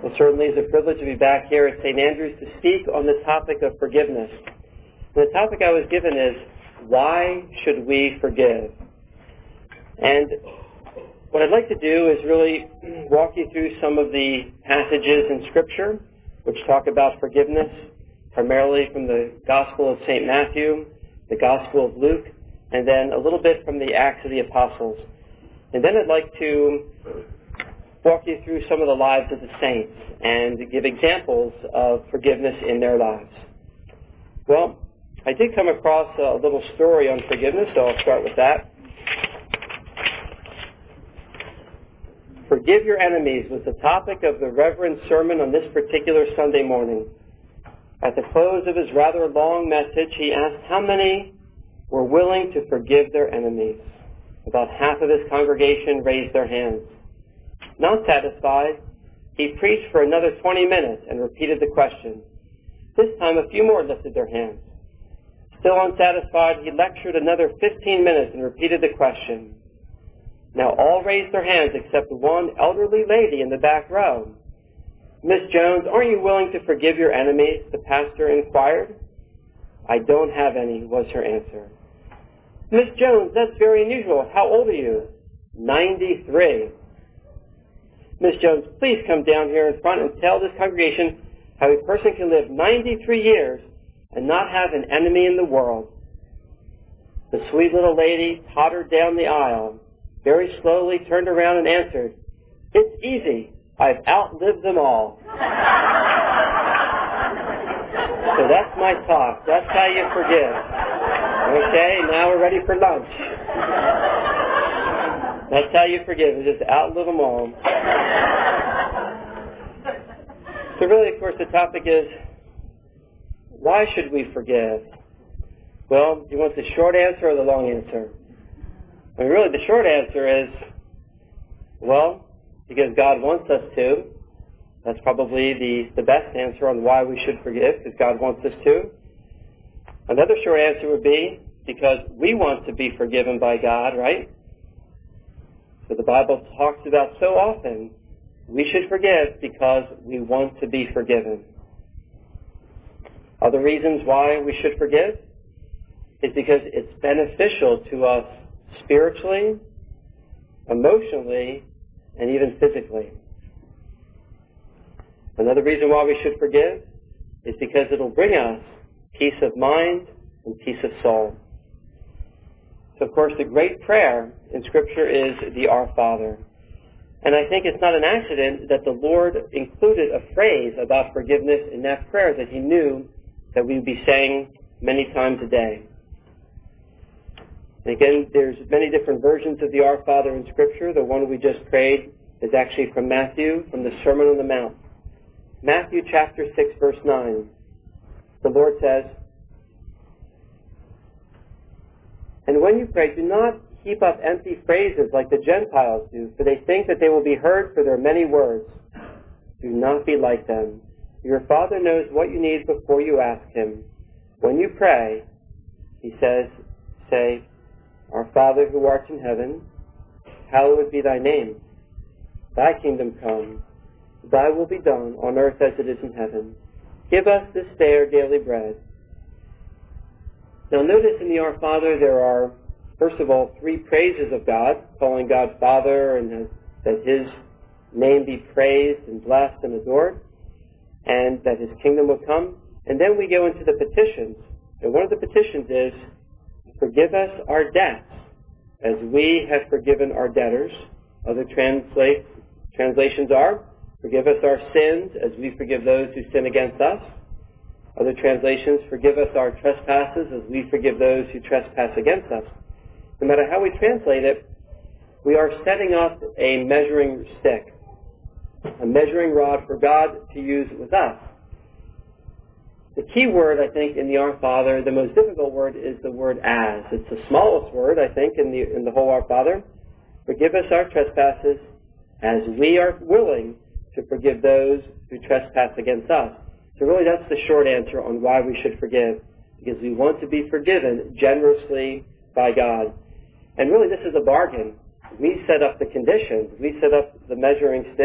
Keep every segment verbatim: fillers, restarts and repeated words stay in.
It certainly is a privilege to be back here at Saint Andrews to speak on the topic of forgiveness. And the topic I was given is, why should we forgive? And what I'd like to do is really walk you through some of the passages in Scripture which talk about forgiveness, primarily from the Gospel of Saint Matthew, the Gospel of Luke, and then a little bit from the Acts of the Apostles. And then I'd like to walk you through some of the lives of the saints and give examples of forgiveness in their lives. Well, I did come across a little story on forgiveness, so I'll start with that. Forgive your enemies was the topic of the Reverend's sermon on this particular Sunday morning. At the close of his rather long message, he asked how many were willing to forgive their enemies. About half of his congregation raised their hands. Not satisfied, he preached for another twenty minutes and repeated the question. This time a few more lifted their hands. Still unsatisfied, he lectured another fifteen minutes and repeated the question. Now all raised their hands except one elderly lady in the back row. Miss Jones, aren't you willing to forgive your enemies? The pastor inquired. I don't have any, was her answer. Miss Jones, that's very unusual. How old are you? ninety-three. Miss Jones, please come down here in front and tell this congregation how a person can live ninety-three years and not have an enemy in the world. The sweet little lady tottered down the aisle, very slowly turned around and answered, It's easy. I've outlived them all. So that's my talk. That's how you forgive. Okay, now we're ready for lunch. That's how you forgive, is just outlive them all. So really, of course, the topic is, why should we forgive? Well, do you want the short answer or the long answer? I mean, really, the short answer is, well, because God wants us to. That's probably the, the best answer on why we should forgive, because God wants us to. Another short answer would be, because we want to be forgiven by God, right? So the Bible talks about so often, we should forgive because we want to be forgiven. Other reasons why we should forgive is because it's beneficial to us spiritually, emotionally, and even physically. Another reason why we should forgive is because it'll bring us peace of mind and peace of soul. So, of course, the great prayer in Scripture is the Our Father. And I think it's not an accident that the Lord included a phrase about forgiveness in that prayer that He knew that we would be saying many times a day. And again, there's many different versions of the Our Father in Scripture. The one we just prayed is actually from Matthew, from the Sermon on the Mount. Matthew chapter six, verse nine. The Lord says, And when you pray, do not heap up empty phrases like the Gentiles do, for they think that they will be heard for their many words. Do not be like them. Your Father knows what you need before you ask Him. When you pray, He says, say, Our Father who art in heaven, hallowed be thy name. Thy kingdom come. Thy will be done on earth as it is in heaven. Give us this day our daily bread. Now notice in the Our Father there are, first of all, three praises of God, calling God Father and that His name be praised and blessed and adored, and that His kingdom will come. And then we go into the petitions. And one of the petitions is, forgive us our debts as we have forgiven our debtors. Other translate, translations are, forgive us our sins as we forgive those who sin against us. Other translations, forgive us our trespasses as we forgive those who trespass against us. No matter how we translate it, we are setting up a measuring stick, a measuring rod for God to use with us. The key word, I think, in the Our Father, the most difficult word is the word as. It's the smallest word, I think, in the in the whole Our Father. Forgive us our trespasses as we are willing to forgive those who trespass against us. So really that's the short answer on why we should forgive, because we want to be forgiven generously by God. And really this is a bargain. We set up the conditions. We set up the measuring stick.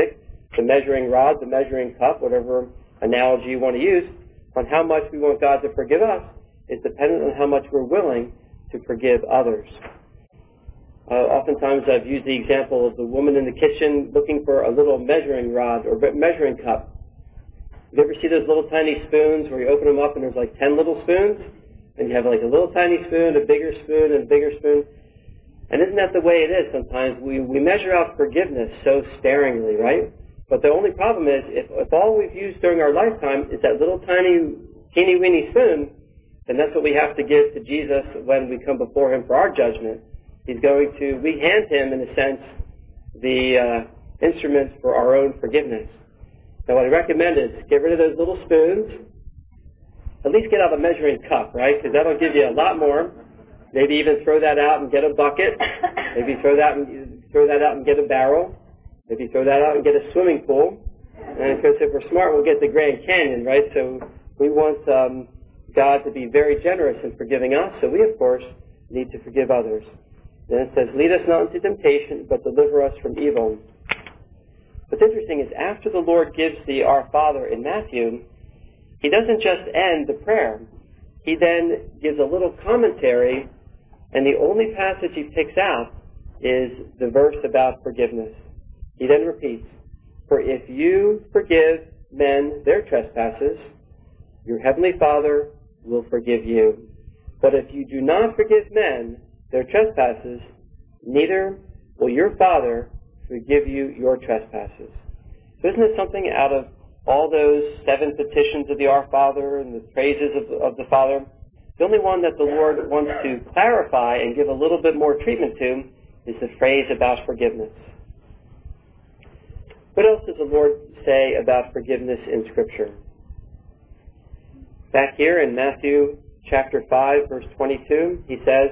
the measuring rod, the measuring cup, whatever analogy you want to use, on how much we want God to forgive us is dependent on how much we're willing to forgive others. Uh, oftentimes I've used the example of the woman in the kitchen looking for a little measuring rod or measuring cup. You ever see those little tiny spoons where you open them up and there's like ten little spoons? And you have like a little tiny spoon, a bigger spoon, and a bigger spoon. And isn't that the way it is sometimes? We, we measure out forgiveness so sparingly, right? But the only problem is if, if all we've used during our lifetime is that little tiny, teeny-weeny spoon, then that's what we have to give to Jesus when we come before him for our judgment. He's going to, we hand him, in a sense, the uh, instruments for our own forgiveness. Now what I recommend is get rid of those little spoons. At least get out a measuring cup, right? Because that'll give you a lot more. Maybe even throw that out and get a bucket. Maybe throw that and throw that out and get a barrel. Maybe throw that out and get a swimming pool. And of course, if we're smart, we'll get the Grand Canyon, right? So we want um, God to be very generous in forgiving us. So we, of course, need to forgive others. Then it says, "Lead us not into temptation, but deliver us from evil." What's interesting is after the Lord gives the Our Father in Matthew, he doesn't just end the prayer. He then gives a little commentary, and the only passage he picks out is the verse about forgiveness. He then repeats, "For if you forgive men their trespasses, your heavenly Father will forgive you. But if you do not forgive men their trespasses, neither will your Father forgive you your trespasses." So isn't it something out of all those seven petitions of the Our Father and the praises of, of the Father, the only one that the Lord wants to clarify and give a little bit more treatment to is the phrase about forgiveness. What else does the Lord say about forgiveness in Scripture? Back here in Matthew chapter five, verse twenty-two, he says,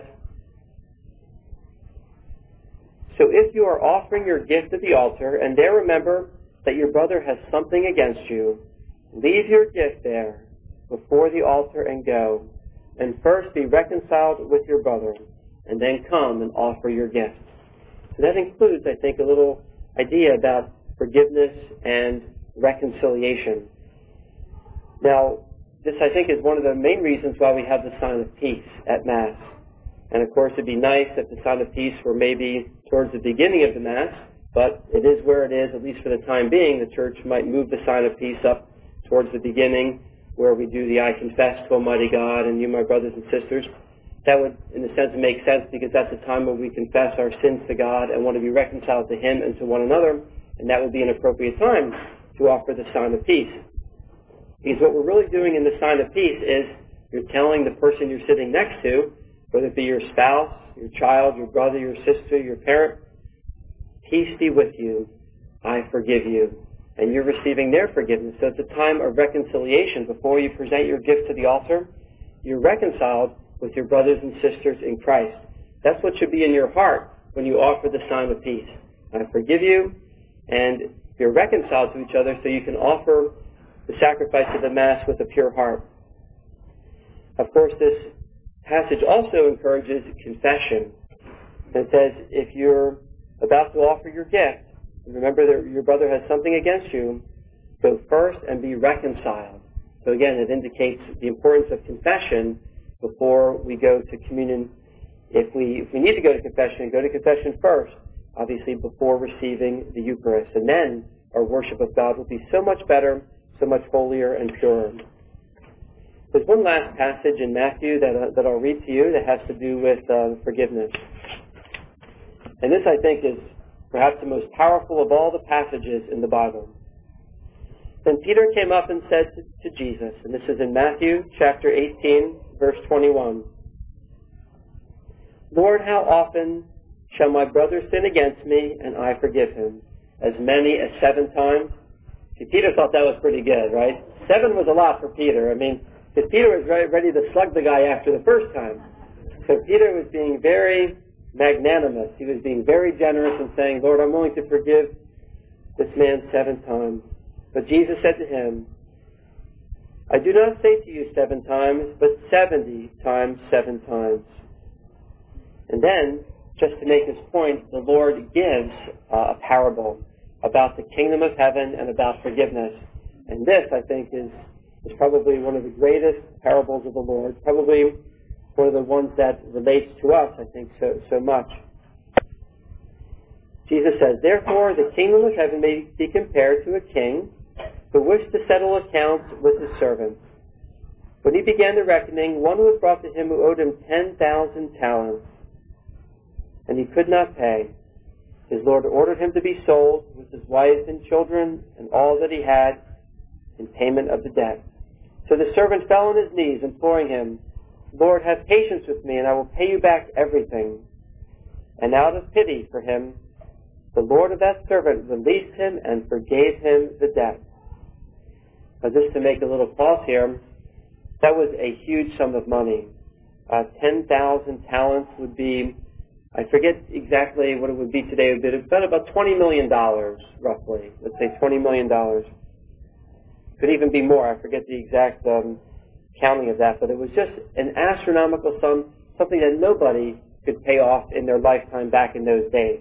"So if you are offering your gift at the altar, and there remember that your brother has something against you, leave your gift there before the altar and go, and first be reconciled with your brother, and then come and offer your gift." So that includes, I think, a little idea about forgiveness and reconciliation. Now, this, I think, is one of the main reasons why we have the sign of peace at Mass. And of course, it'd be nice if the sign of peace were maybe towards the beginning of the Mass, but it is where it is, at least for the time being. The Church might move the sign of peace up towards the beginning, where we do the "I confess to Almighty God and you, my brothers and sisters." That would, in a sense, make sense because that's the time when we confess our sins to God and want to be reconciled to Him and to one another, and that would be an appropriate time to offer the sign of peace. Because what we're really doing in the sign of peace is you're telling the person you're sitting next to, whether it be your spouse, your child, your brother, your sister, your parent, "Peace be with you, I forgive you." And you're receiving their forgiveness. So it's a time of reconciliation. Before you present your gift to the altar, you're reconciled with your brothers and sisters in Christ. That's what should be in your heart when you offer the sign of peace. I forgive you, and you're reconciled to each other so you can offer the sacrifice of the Mass with a pure heart. Of course, this passage also encourages confession. It says, if you're about to offer your gift, remember that your brother has something against you, go first and be reconciled. So again, it indicates the importance of confession before we go to communion. If we, if we need to go to confession, go to confession first, obviously before receiving the Eucharist. And then our worship of God will be so much better, so much holier and purer. There's one last passage in Matthew that, uh, that I'll read to you that has to do with uh, forgiveness. And this, I think, is perhaps the most powerful of all the passages in the Bible. Then Peter came up and said to, to Jesus, and this is in Matthew chapter eighteen, verse twenty-one, "Lord, how often shall my brother sin against me, and I forgive him? As many as seven times?" See, Peter thought that was pretty good, right? Seven was a lot for Peter. I mean, because Peter was ready to slug the guy after the first time. So Peter was being very magnanimous. He was being very generous and saying, "Lord, I'm willing to forgive this man seven times." But Jesus said to him, "I do not say to you seven times, but seventy times seven times." And then, just to make this point, the Lord gives uh, a parable, about the kingdom of heaven and about forgiveness. And this, I think, is, is probably one of the greatest parables of the Lord, probably one of the ones that relates to us, I think, so, so much. Jesus says, "Therefore the kingdom of heaven may be compared to a king who wished to settle accounts with his servants. When he began the reckoning, one was brought to him who owed him ten thousand talents, and he could not pay. His Lord ordered him to be sold with his wife and children and all that he had in payment of the debt. So the servant fell on his knees, imploring him, 'Lord, have patience with me, and I will pay you back everything.' And out of pity for him, the Lord of that servant released him and forgave him the debt." Now, just to make a little pause here, that was a huge sum of money. Uh, ten thousand talents would be, I forget exactly what it would be today, it would be about, about twenty million dollars, roughly. Let's say twenty million dollars. Could even be more. I forget the exact um, counting of that, but it was just an astronomical sum, something that nobody could pay off in their lifetime back in those days.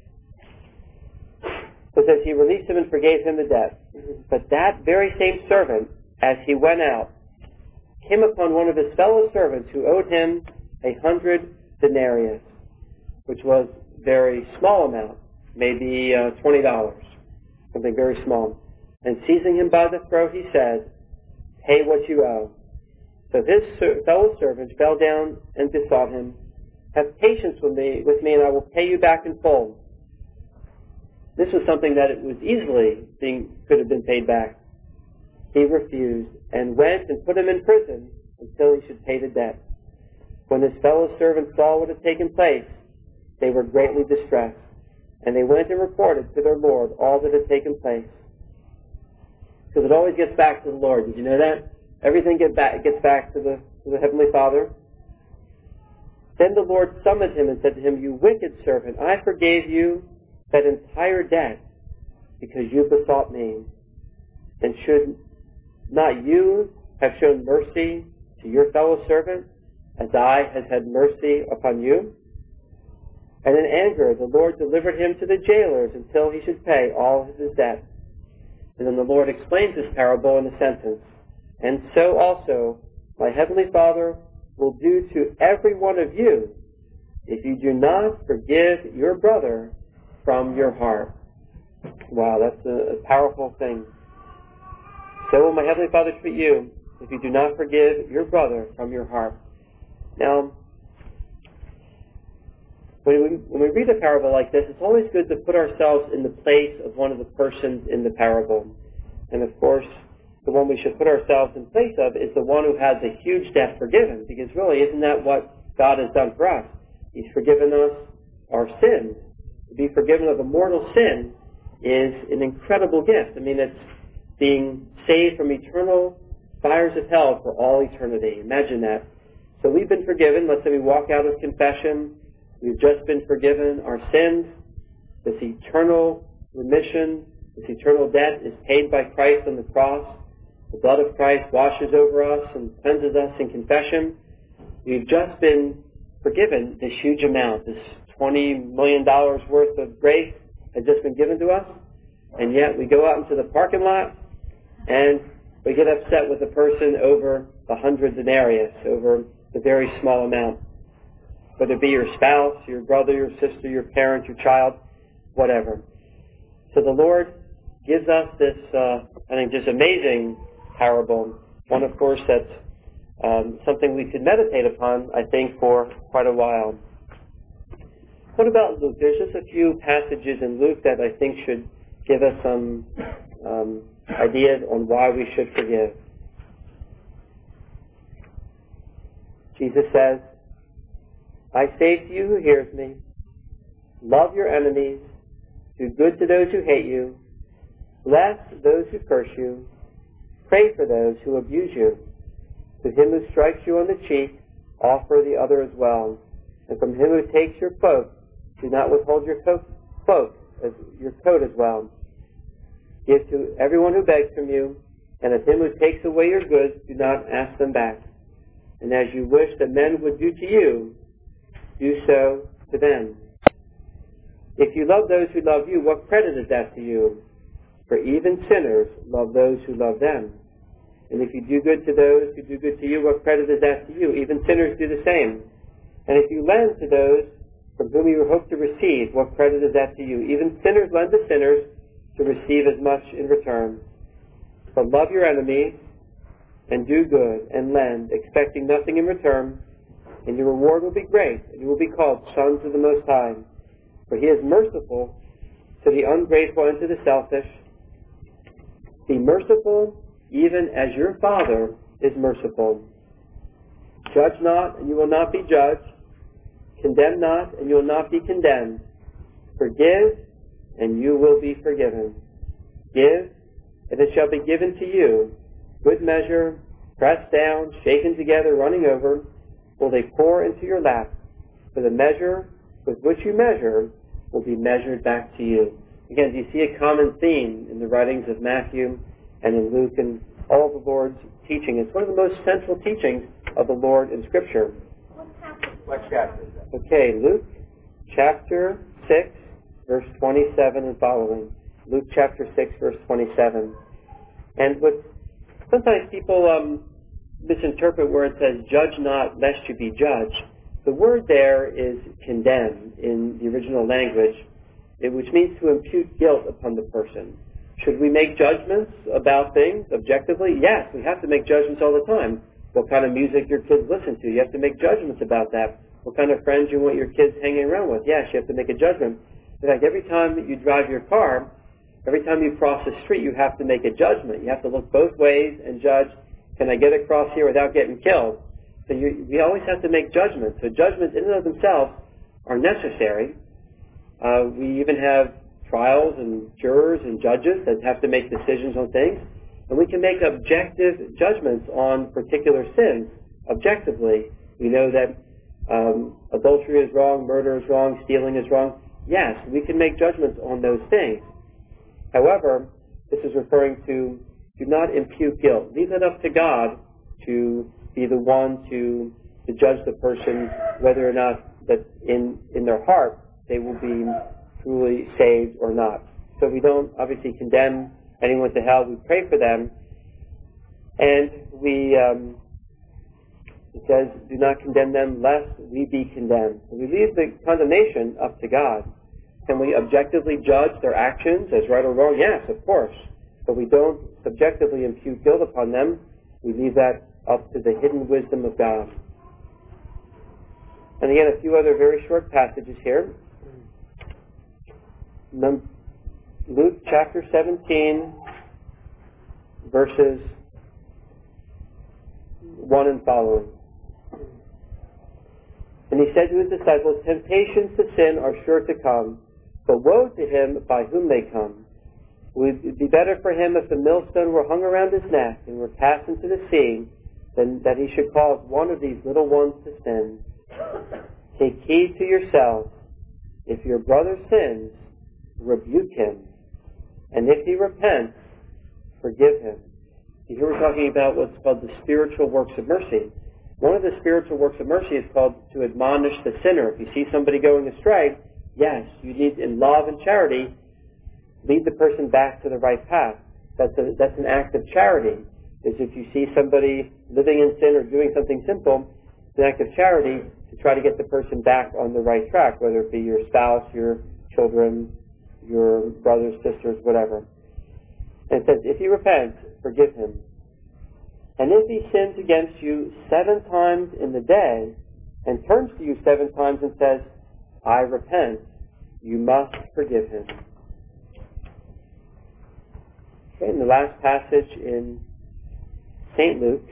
So it says he released him and forgave him the debt. But that very same servant, as he went out, came upon one of his fellow servants who owed him a hundred denarius, which was a very small amount, maybe uh, twenty dollars, something very small. And seizing him by the throat, he said, "Pay what you owe." So his ser- fellow servant fell down and besought him, "Have patience with me, with me, and I will pay you back in full." This was something that it was easily being, could have been paid back. He refused and went and put him in prison until he should pay the debt. When his fellow servants saw what had taken place, they were greatly distressed, and they went and reported to their Lord all that had taken place. Because it always gets back to the Lord. Did you know that? Everything get back, gets back to the, to the Heavenly Father. Then the Lord summoned him and said to him, "You wicked servant, I forgave you that entire debt because you besought me. And should not you have shown mercy to your fellow servant as I have had mercy upon you?" And in anger the Lord delivered him to the jailers until he should pay all his debt. And then the Lord explains this parable in a sentence. "And so also my heavenly Father will do to every one of you if you do not forgive your brother from your heart." Wow, that's a, a powerful thing. "So will my heavenly Father treat you if you do not forgive your brother from your heart." Now, when we, when we read a parable like this, it's always good to put ourselves in the place of one of the persons in the parable. And of course, the one we should put ourselves in place of is the one who has a huge debt forgiven. Because really, isn't that what God has done for us? He's forgiven us our sins. To be forgiven of a mortal sin is an incredible gift. I mean, it's being saved from eternal fires of hell for all eternity. Imagine that. So we've been forgiven. Let's say we walk out of confession. We've just been forgiven our sins. This eternal remission, this eternal debt is paid by Christ on the cross. The blood of Christ washes over us and cleanses us in confession. We've just been forgiven this huge amount, this twenty million dollars worth of grace has just been given to us. And yet we go out into the parking lot and we get upset with a person over a hundred denarius, over the very small amount. Whether it be your spouse, your brother, your sister, your parent, your child, whatever. So the Lord gives us this, uh, I think, just amazing parable. One, of course, that's um, something we could meditate upon, I think, for quite a while. What about Luke? There's just a few passages in Luke that I think should give us some um, ideas on why we should forgive. Jesus says, "I say to you who hears me, love your enemies, do good to those who hate you, bless those who curse you, pray for those who abuse you. To him who strikes you on the cheek, offer the other as well. And from him who takes your cloak, do not withhold your coat, cloak, as your coat as well. Give to everyone who begs from you, and of him who takes away your goods, do not ask them back. And as you wish that men would do to you, do so to them. If you love those who love you, what credit is that to you? For even sinners love those who love them. And if you do good to those who do good to you, what credit is that to you? Even sinners do the same. And if you lend to those from whom you hope to receive, what credit is that to you? Even sinners lend to sinners to receive as much in return. But love your enemies and do good and lend, expecting nothing in return, and your reward will be great, and you will be called sons of the Most High. For he is merciful to the ungrateful and to the selfish. Be merciful even as your Father is merciful. Judge not, and you will not be judged. Condemn not, and you will not be condemned. Forgive, and you will be forgiven. Give, and it shall be given to you. Good measure, pressed down, shaken together, running over, will they pour into your lap. For the measure with which you measure will be measured back to you. Again, do you see a common theme in the writings of Matthew and in Luke and all of the Lord's teaching? It's one of the most central teachings of the Lord in Scripture. What chapter is that? Okay, Luke chapter six, verse twenty-seven and following. Luke chapter six, verse twenty-seven. And what sometimes people um, misinterpret where it says, judge not lest you be judged. The word there is condemn in the original language, which means to impute guilt upon the person. Should we make judgments about things objectively? Yes, we have to make judgments all the time. What kind of music your kids listen to? You have to make judgments about that. What kind of friends you want your kids hanging around with? Yes, you have to make a judgment. In fact, every time that you drive your car, every time you cross the street, you have to make a judgment. You have to look both ways and judge, can I get across here without getting killed? So you, we always have to make judgments. So judgments in and of themselves are necessary. Uh, we even have trials and jurors and judges that have to make decisions on things. And we can make objective judgments on particular sins objectively. We know that um, adultery is wrong, murder is wrong, stealing is wrong. Yes, we can make judgments on those things. However, this is referring to do not impute guilt. Leave it up to God to be the one to, to judge the person whether or not that in, in their heart they will be truly saved or not. So we don't obviously condemn anyone to hell. We pray for them. And we, um, it says, do not condemn them lest we be condemned. So we leave the condemnation up to God. Can we objectively judge their actions as right or wrong? Yes, of course. But we don't subjectively impute guilt upon them. We leave that up to the hidden wisdom of God. And again, a few other very short passages here. Luke chapter seventeen, verses one and following. And he said to his disciples, temptations to sin are sure to come, but woe to him by whom they come. It would be better for him if the millstone were hung around his neck and were cast into the sea than that he should cause one of these little ones to sin. Take heed to yourselves. If your brother sins, rebuke him. And if he repents, forgive him. Here we're talking about what's called the spiritual works of mercy. One of the spiritual works of mercy is called to admonish the sinner. If you see somebody going astray, yes, you need, in love and charity, lead the person back to the right path. That's, a, that's an act of charity. Is if you see somebody living in sin or doing something simple, it's an act of charity to try to get the person back on the right track, whether it be your spouse, your children, your brothers, sisters, whatever. And it says, if he repents, forgive him. And if he sins against you seven times in the day and turns to you seven times and says, I repent, you must forgive him. Okay, and the last passage in Saint Luke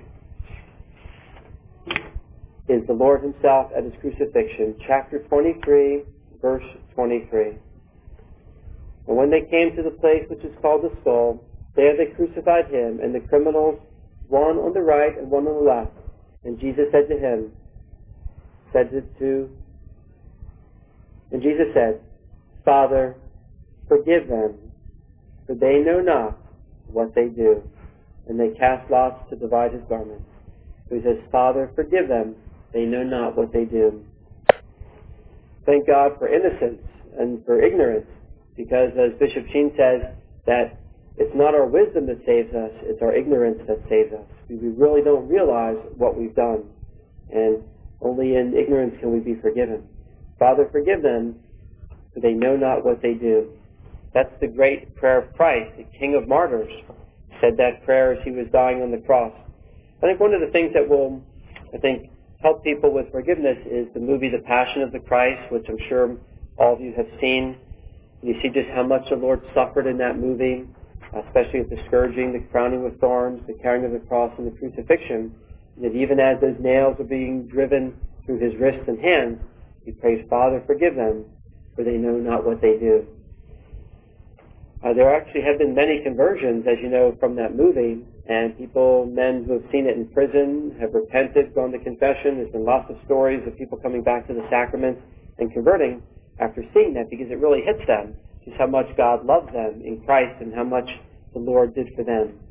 is the Lord himself at his crucifixion, chapter twenty-three, verse twenty-three. And when they came to the place which is called the Skull, there they crucified him and the criminals, one on the right and one on the left. And Jesus said to him, said it to, and Jesus said, Father, forgive them, for they know not what they do. And they cast lots to divide his garments. So he says, Father, forgive them, they know not what they do. Thank God for innocence. and for ignorance, because as Bishop Sheen says, that it's not our wisdom that saves us, it's our ignorance that saves us. We really don't realize what we've done, and only in ignorance can we be forgiven. Father, forgive them, for they know not what they do. That's the great prayer of Christ, the King of Martyrs, said that prayer as he was dying on the cross. I think one of the things that will, I think, help people with forgiveness is the movie The Passion of the Christ, which I'm sure all of you have seen. You see just how much the Lord suffered in that movie, especially with the scourging, the crowning with thorns, the carrying of the cross, and the crucifixion. And that even as those nails are being driven through his wrists and hands, he prays, Father, forgive them, for they know not what they do. Uh, there actually have been many conversions, as you know, from that movie, and people, men who have seen it in prison, have repented, gone to confession. There's been lots of stories of people coming back to the sacraments and converting after seeing that, because it really hits them, just how much God loves them in Christ and how much the Lord did for them.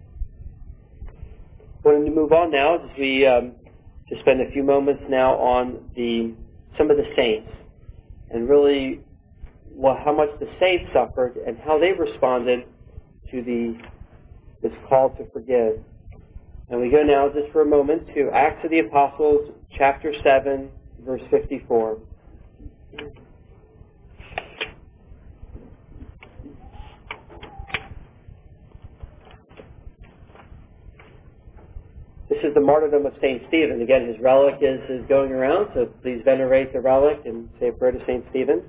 We're going to move on now as we um, to spend a few moments now on the some of the saints, and really well, how much the saints suffered and how they responded to the this call to forgive. And we go now just for a moment to Acts of the Apostles, chapter seven, verse fifty-four. This is the martyrdom of Saint Stephen. Again, his relic is, is going around, so please venerate the relic and say a prayer to Saint Stephen.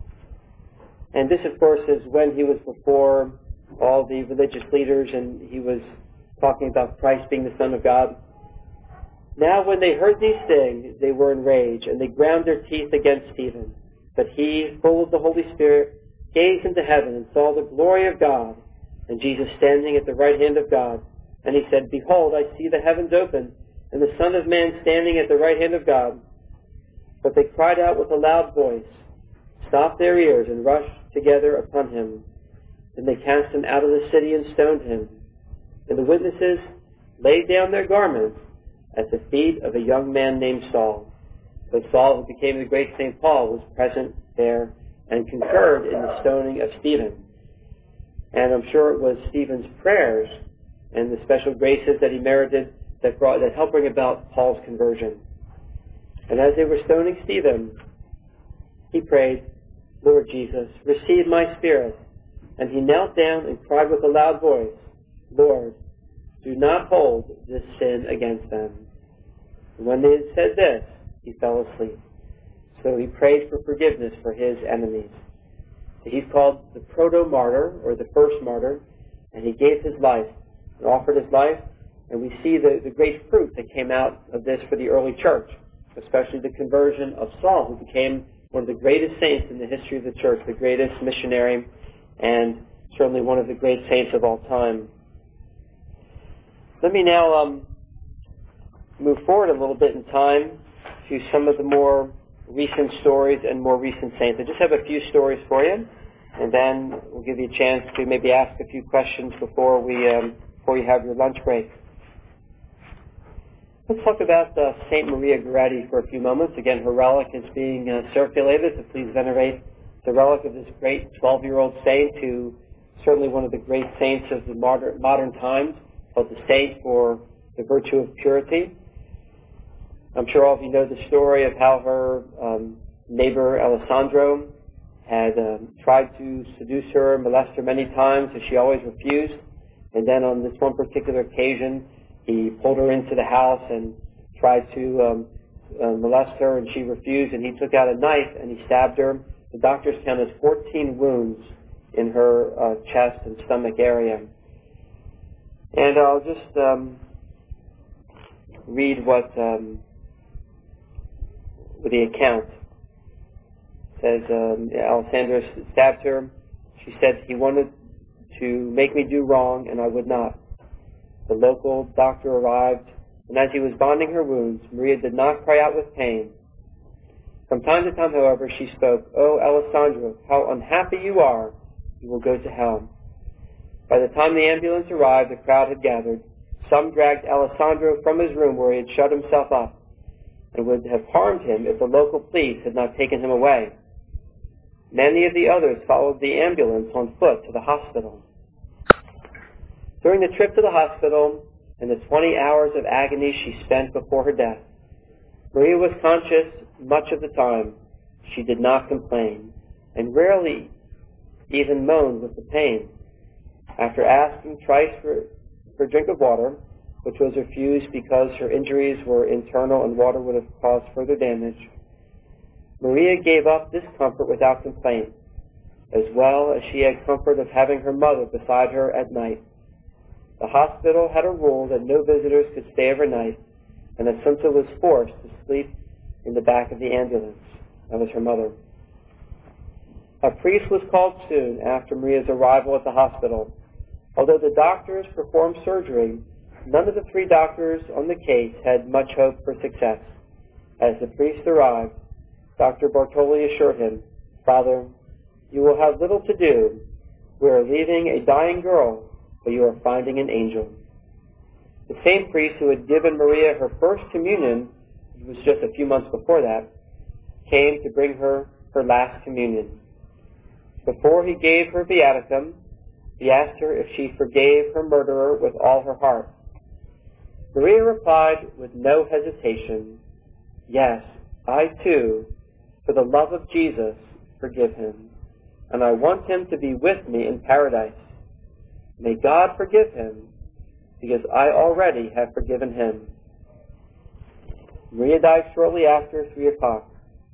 And this, of course, is when he was before all the religious leaders and he was talking about Christ being the Son of God. Now when they heard these things, they were enraged, and they ground their teeth against Stephen. But he, full of the Holy Spirit, gazed into heaven and saw the glory of God, and Jesus standing at the right hand of God. And he said, Behold, I see the heavens open, and the Son of Man standing at the right hand of God. But they cried out with a loud voice, stopped their ears, and rushed together upon him. Then they cast him out of the city and stoned him. And the witnesses laid down their garments at the feet of a young man named Saul. So Saul, who became the great Saint Paul, was present there and concurred in the stoning of Stephen. And I'm sure it was Stephen's prayers and the special graces that he merited that brought that helped bring about Paul's conversion. And as they were stoning Stephen, he prayed, Lord Jesus, receive my spirit. And he knelt down and cried with a loud voice, Lord, do not hold this sin against them. And when they had said this, he fell asleep. So he prayed for forgiveness for his enemies. He's called the proto-martyr, or the first martyr, and he gave his life, and offered his life, and we see the, the great fruit that came out of this for the early church, especially the conversion of Saul, who became one of the greatest saints in the history of the church, the greatest missionary, and certainly one of the great saints of all time. Let me now um, move forward a little bit in time to some of the more recent stories and more recent saints. I just have a few stories for you, and then we'll give you a chance to maybe ask a few questions before we um, before you have your lunch break. Let's talk about uh, Saint Maria Goretti for a few moments. Again, her relic is being uh, circulated, so please venerate the relic of this great twelve-year-old saint, who certainly one of the great saints of the modern, modern times, called the saint for the virtue of purity. I'm sure all of you know the story of how her um, neighbor Alessandro had um, tried to seduce her, molest her many times, and she always refused. And then on this one particular occasion, he pulled her into the house and tried to um, uh, molest her, and she refused, and he took out a knife and he stabbed her. The doctors counted fourteen wounds in her uh, chest and stomach area. And I'll just um, read what um, the account says. Um, Alessandra stabbed her. She said he wanted to make me do wrong, and I would not. The local doctor arrived, and as he was bonding her wounds, Maria did not cry out with pain. From time to time, however, she spoke, "Oh, Alessandro, how unhappy you are! You will go to hell." By the time the ambulance arrived, the crowd had gathered. Some dragged Alessandro from his room where he had shut himself up, and would have harmed him if the local police had not taken him away. Many of the others followed the ambulance on foot to the hospital. During the trip to the hospital and the twenty hours of agony she spent before her death, Maria was conscious much of the time. She did not complain, and rarely even moaned with the pain. After asking twice for, for a drink of water, which was refused because her injuries were internal and water would have caused further damage, Maria gave up this comfort without complaint, as well as she had comfort of having her mother beside her at night. The hospital had a rule that no visitors could stay overnight, and Assunta was forced to sleep in the back of the ambulance. That was her mother. A priest was called soon after Maria's arrival at the hospital. Although the doctors performed surgery, none of the three doctors on the case had much hope for success. As the priest arrived, Doctor Bartoli assured him, "Father, you will have little to do. We are leaving a dying girl, but you are finding an angel." The same priest who had given Maria her first communion, it was just a few months before that, came to bring her her last communion. Before he gave her viaticum, he asked her if she forgave her murderer with all her heart. Maria replied with no hesitation, "Yes, I too, for the love of Jesus, forgive him, and I want him to be with me in paradise. May God forgive him, because I already have forgiven him." Maria died shortly after three o'clock.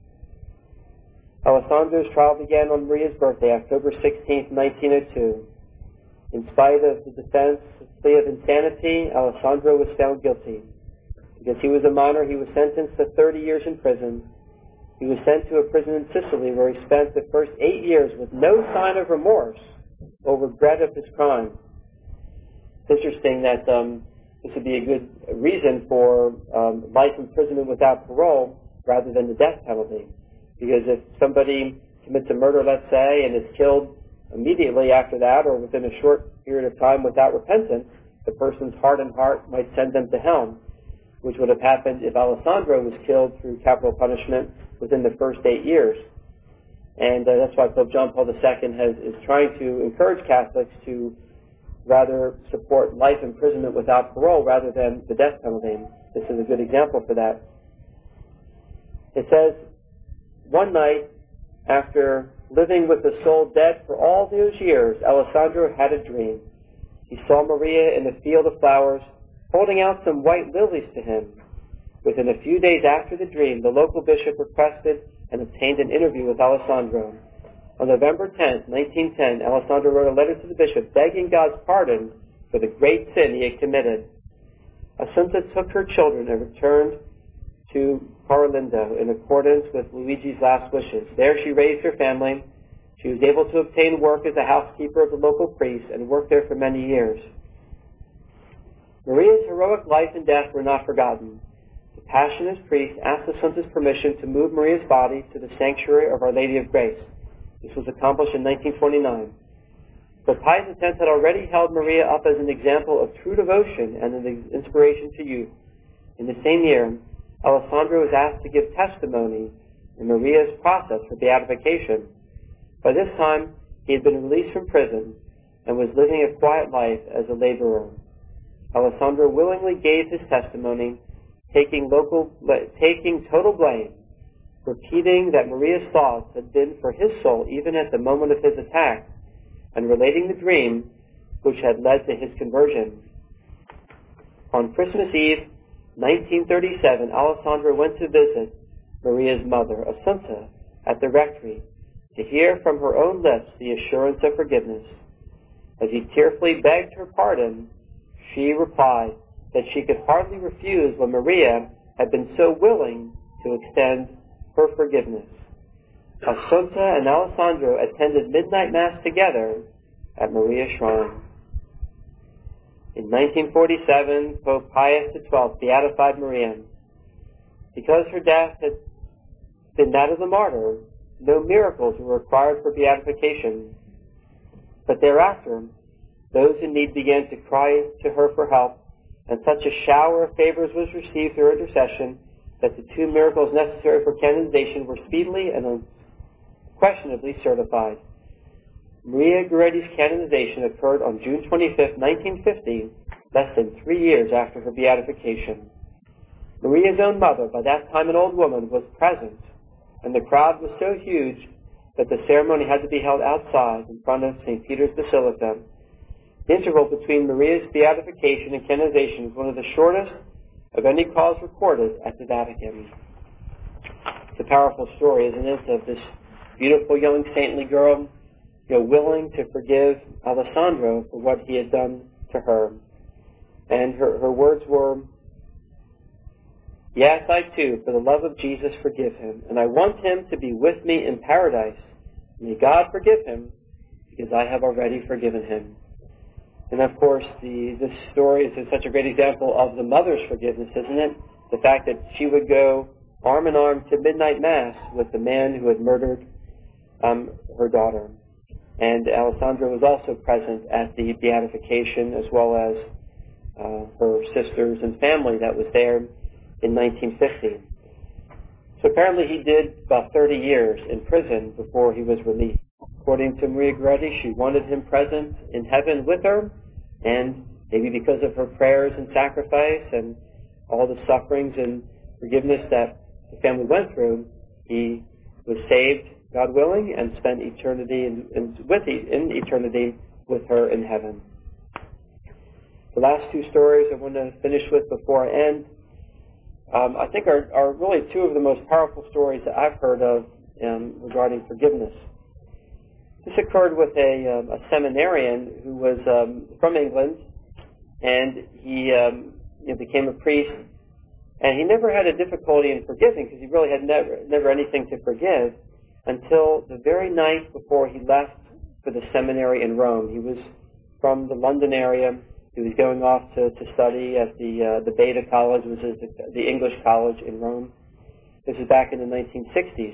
Alessandro's trial began on Maria's birthday, October sixteenth, nineteen oh two. In spite of the defense plea of insanity, Alessandro was found guilty. Because he was a minor, he was sentenced to thirty years in prison. He was sent to a prison in Sicily, where he spent the first eight years with no sign of remorse or regret of his crime. It's interesting that um, this would be a good reason for um, life imprisonment without parole rather than the death penalty. Because if somebody commits a murder, let's say, and is killed immediately after that or within a short period of time without repentance, the person's hardened heart might send them to hell, which would have happened if Alessandro was killed through capital punishment within the first eight years. And uh, that's why Pope John Paul the Second has, is trying to encourage Catholics to rather support life imprisonment without parole rather than the death penalty. This is a good example for that. It says, one night, after living with the soul dead for all those years, Alessandro had a dream. He saw Maria in the field of flowers, holding out some white lilies to him. Within a few days after the dream, the local bishop requested and obtained an interview with Alessandro. On November tenth, nineteen ten, Alessandro wrote a letter to the bishop begging God's pardon for the great sin he had committed. Assunta took her children and returned to Paralindo in accordance with Luigi's last wishes. There she raised her family. She was able to obtain work as a housekeeper of the local priest and worked there for many years. Maria's heroic life and death were not forgotten. The Passionist priest asked Assunta's permission to move Maria's body to the sanctuary of Our Lady of Grace. This was accomplished in nineteen twenty-nine. But Pius the Tenth had already held Maria up as an example of true devotion and an inspiration to youth. In the same year, Alessandro was asked to give testimony in Maria's process for beatification. By this time, he had been released from prison and was living a quiet life as a laborer. Alessandro willingly gave his testimony, taking, local, taking total blame, repeating that Maria's thoughts had been for his soul even at the moment of his attack, and relating the dream which had led to his conversion. On Christmas Eve, nineteen thirty-seven, Alessandro went to visit Maria's mother, Assunta, at the rectory to hear from her own lips the assurance of forgiveness. As he tearfully begged her pardon, she replied that she could hardly refuse when Maria had been so willing to extend her forgiveness. Assunta and Alessandro attended midnight mass together at Maria's shrine. In nineteen forty-seven, Pope Pius the Twelfth beatified Maria. Because her death had been that of the martyr, no miracles were required for beatification. But thereafter, those in need began to cry to her for help, and such a shower of favors was received through her intercession that the two miracles necessary for canonization were speedily and questionably certified. Maria Goretti's canonization occurred on June twenty-fifth, nineteen fifty, less than three years after her beatification. Maria's own mother, by that time an old woman, was present, and the crowd was so huge that the ceremony had to be held outside in front of Saint Peter's Basilica. The interval between Maria's beatification and canonization is one of the shortest of any cause recorded at the Vatican. It's a powerful story, isn't it, of this beautiful young saintly girl, you know, willing to forgive Alessandro for what he had done to her. And her, her words were, "Yes, I too, for the love of Jesus, forgive him, and I want him to be with me in paradise. May God forgive him, because I have already forgiven him." And of course, the, this story is such a great example of the mother's forgiveness, isn't it? The fact that she would go arm in arm to midnight mass with the man who had murdered um, her daughter. And Alessandra was also present at the beatification, as well as uh, her sisters and family that was there in nineteen fifty. So apparently he did about thirty years in prison before he was released. According to Maria Goretti, she wanted him present in heaven with her, and maybe because of her prayers and sacrifice and all the sufferings and forgiveness that the family went through, he was saved, God willing, and spent eternity in, in, with, in eternity with her in heaven. The last two stories I want to finish with before I end, um, I think are, are really two of the most powerful stories that I've heard of um, regarding forgiveness. This occurred with a, um, a seminarian who was um, from England, and he um, you know, became a priest, and he never had a difficulty in forgiving because he really had never, never anything to forgive until the very night before he left for the seminary in Rome. He was from the London area. He was going off to, to study at the uh, the Beta College, which is the, the English college in Rome. This is back in the nineteen sixties.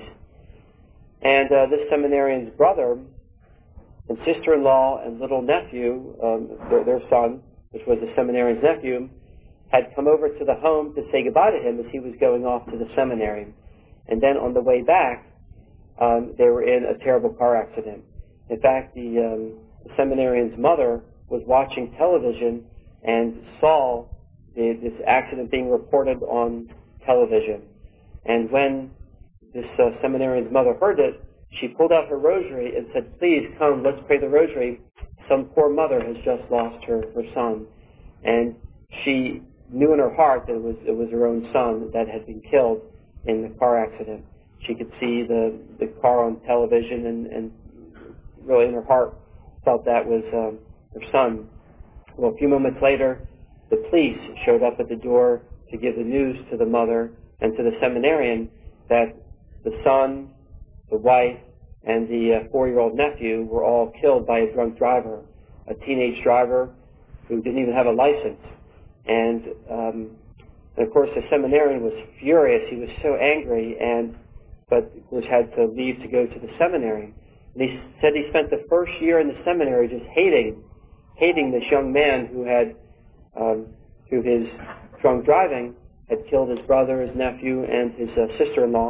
And uh, this seminarian's brother and sister-in-law and little nephew, um, their, their son, which was the seminarian's nephew, had come over to the home to say goodbye to him as he was going off to the seminary. And then on the way back, um, they were in a terrible car accident. In fact, the, um, the seminarian's mother was watching television and saw the, this accident being reported on television. And when this uh, seminarian's mother heard it, she pulled out her rosary and said, "Please come, let's pray the rosary. Some poor mother has just lost her, her son." And she knew in her heart that it was, it was her own son that had been killed in the car accident. She could see the, the car on television and, and really in her heart felt that was um, her son. Well, a few moments later, the police showed up at the door to give the news to the mother and to the seminarian that the son, the wife, and the uh, four-year-old nephew were all killed by a drunk driver, a teenage driver who didn't even have a license. And, um, and of course, the seminarian was furious. He was so angry, and but of course had to leave to go to the seminary. And he said he spent the first year in the seminary just hating, hating this young man who had, um, through his drunk driving, had killed his brother, his nephew, and his uh, sister-in-law.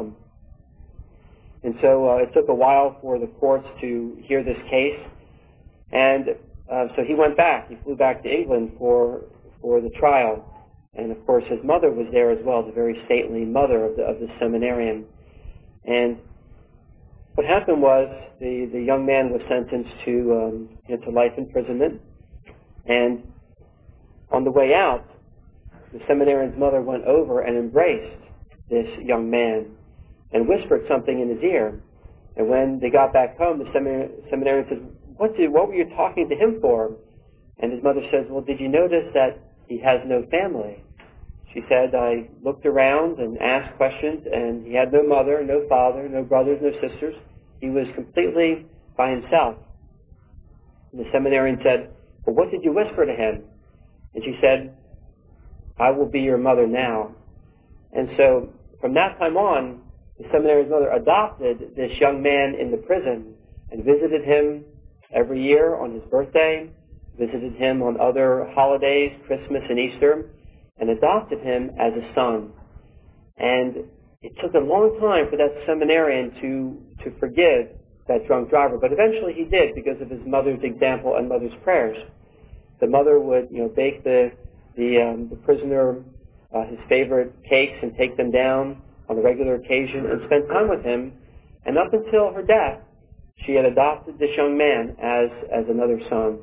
And so uh, it took a while for the courts to hear this case, and uh, so he went back. He flew back to England for for the trial, and of course his mother was there as well, the very saintly mother of the of the seminarian. And what happened was the the young man was sentenced to um, you know, to life imprisonment, and on the way out, the seminarian's mother went over and embraced this young man and whispered something in his ear. And when they got back home, the seminary, seminarian said, what, did, what were you talking to him for? And his mother says, well, did you notice that he has no family? She said, I looked around and asked questions, and he had no mother, no father, no brothers, no sisters. He was completely by himself. And the seminarian said, well, what did you whisper to him? And she said, I will be your mother now. And so from that time on, the seminarian's mother adopted this young man in the prison and visited him every year on his birthday, visited him on other holidays, Christmas and Easter, and adopted him as a son. And it took a long time for that seminarian to, to forgive that drunk driver. But eventually he did because of his mother's example and mother's prayers. The mother would, you know, bake the the, um, the prisoner uh, his favorite cakes and take them down on a regular occasion and spend time with him. And up until her death, she had adopted this young man as as another son.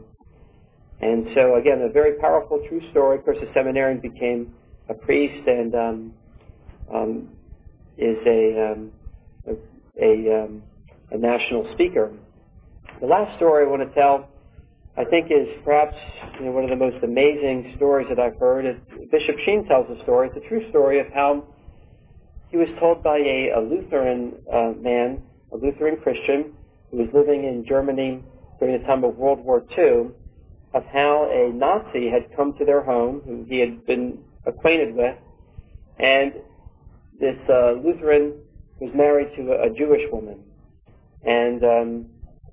And so, again, a very powerful, true story. Of course, the seminarian became a priest and um, um, is a um, a, a, um, a national speaker. The last story I want to tell, I think, is perhaps you know, one of the most amazing stories that I've heard. It, Bishop Sheen tells a story. It's a true story of how he was told by a, a Lutheran uh, man, a Lutheran Christian, who was living in Germany during the time of World War Two, of how a Nazi had come to their home, who he had been acquainted with, and this uh, Lutheran was married to a, a Jewish woman. And um,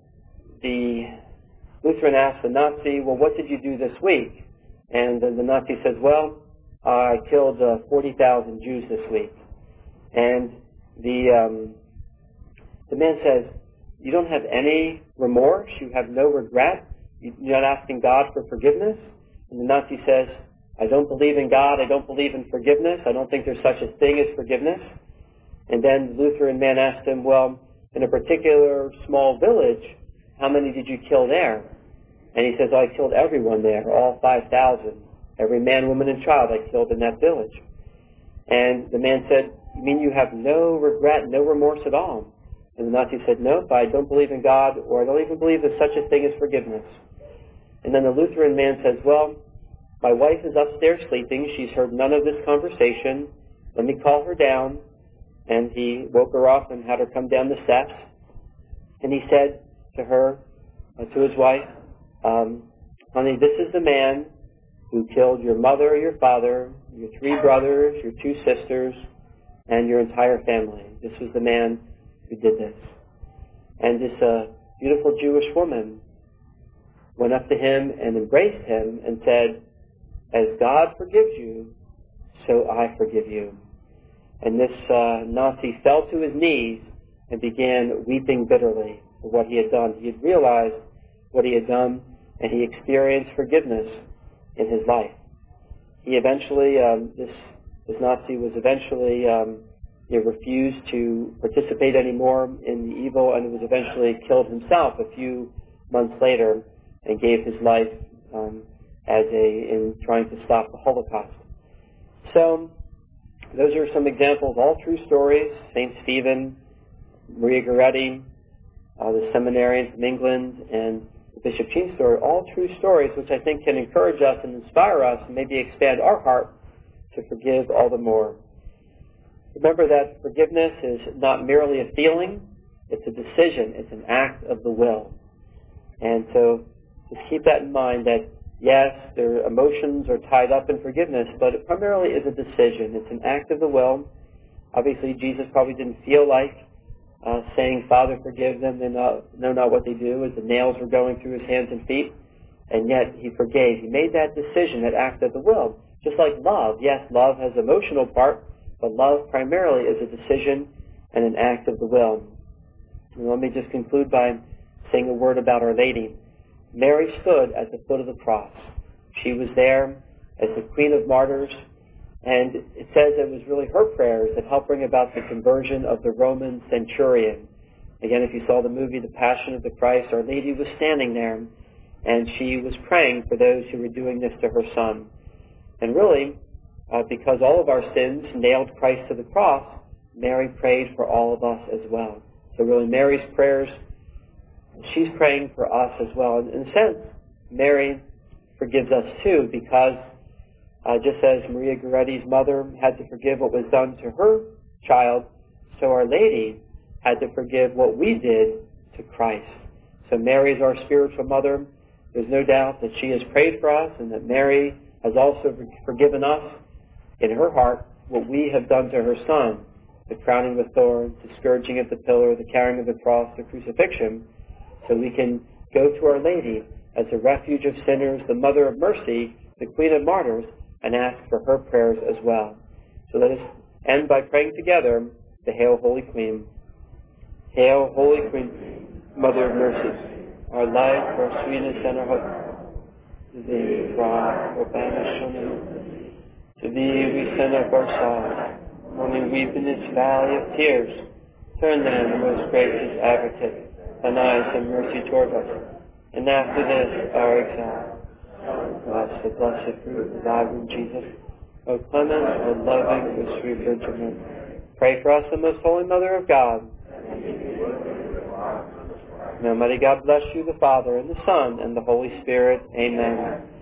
the Lutheran asked the Nazi, well, what did you do this week? And uh, the Nazi says, well, I killed uh, forty thousand Jews this week. And the um, the man says, you don't have any remorse? You have no regret? You're not asking God for forgiveness? And the Nazi says, I don't believe in God. I don't believe in forgiveness. I don't think there's such a thing as forgiveness. And then the Lutheran man asked him, well, in a particular small village, how many did you kill there? And he says, oh, I killed everyone there, all five thousand. Every man, woman, and child I killed in that village. And the man said, you mean you have no regret, no remorse at all? And the Nazi said, nope, I don't believe in God, or I don't even believe there's such a thing as forgiveness. And then the Lutheran man says, well, my wife is upstairs sleeping. She's heard none of this conversation. Let me call her down. And he woke her up and had her come down the steps. And he said to her, uh, to his wife, um, honey, this is the man who killed your mother, your father, your three brothers, your two sisters, and your entire family. This was the man who did this. And this uh, beautiful Jewish woman went up to him and embraced him and said, as God forgives you, so I forgive you. And this uh, Nazi fell to his knees and began weeping bitterly for what he had done. He had realized what he had done, and he experienced forgiveness in his life. He eventually, um, this, this Nazi was eventually um, he refused to participate anymore in the evil, and was eventually killed himself a few months later and gave his life um, as a in trying to stop the Holocaust. So those are some examples, all true stories. Saint Stephen, Maria Goretti, uh, the seminarian from England, and the Bishop Sheen story, all true stories which I think can encourage us and inspire us and maybe expand our heart to forgive all the more. Remember that forgiveness is not merely a feeling, it's a decision, it's an act of the will. And so just keep that in mind that yes, their emotions are tied up in forgiveness, but it primarily is a decision. It's an act of the will. Obviously, Jesus probably didn't feel like uh, saying, Father, forgive them, they know not what they do, as the nails were going through his hands and feet, and yet he forgave. He made that decision, that act of the will. Just like love. Yes, love has an emotional part, but love primarily is a decision and an act of the will. And let me just conclude by saying a word about Our Lady. Mary stood at the foot of the cross. She was there as the Queen of Martyrs, and it says it was really her prayers that helped bring about the conversion of the Roman centurion. Again, if you saw the movie The Passion of the Christ, Our Lady was standing there, and she was praying for those who were doing this to her son. And really, uh, because all of our sins nailed Christ to the cross, Mary prayed for all of us as well. So really, Mary's prayers, she's praying for us as well. In a sense, Mary forgives us too, because uh, just as Maria Goretti's mother had to forgive what was done to her child, so Our Lady had to forgive what we did to Christ. So Mary is our spiritual mother. There's no doubt that she has prayed for us, and that Mary has also forgiven us in her heart what we have done to her son, the crowning with thorns, the scourging at the pillar, the carrying of the cross, the crucifixion. So we can go to Our Lady as a refuge of sinners, the Mother of Mercy, the Queen of Martyrs, and ask for her prayers as well. So let us end by praying together the Hail, Holy Queen. Hail, Holy Queen. Mother of mercy, our life, our sweetness, and our hope. To thee we cry, O banished on earth. To thee we send up our sighs, mourning weep in this valley of tears. Turn then, most gracious advocate, thine eyes of mercy toward us, and after this our exile. Bless the blessed fruit of thy womb, Jesus. O clement, O loving, O sweet Virgin Mary. Pray for us, the most holy Mother of God. May Almighty God bless you, the Father, and the Son, and the Holy Spirit. Amen.